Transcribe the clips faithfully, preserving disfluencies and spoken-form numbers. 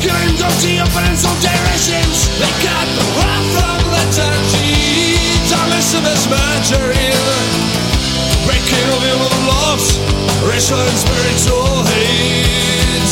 Killing guilty opponents of generations. They got wrath from lethargy. Thomas of his margarine. Breaking of human laws. Racial and spiritual hate.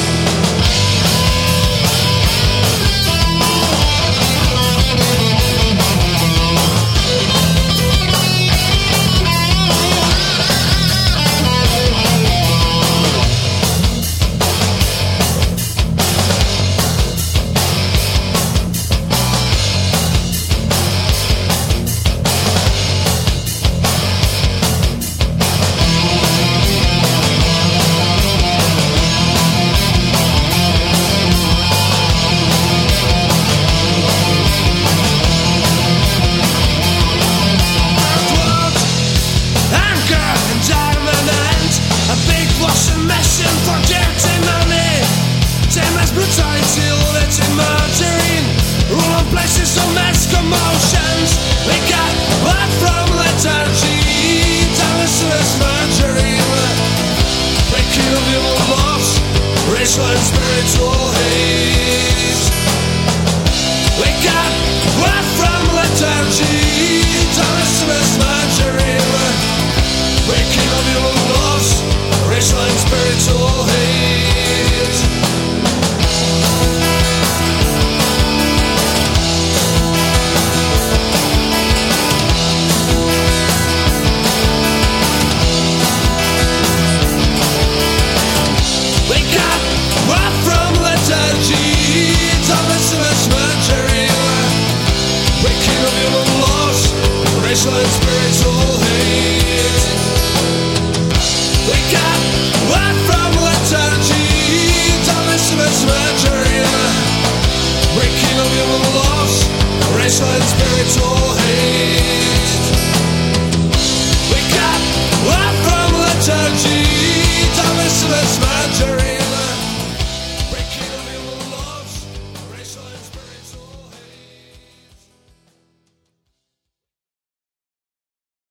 Brutality, letting margarine rule on places of mass commotions. We got blood from lethargy. Thomas margarine. Breaking of human laws. Racial and spiritual hate. We got blood from lethargy. Thomas margarine.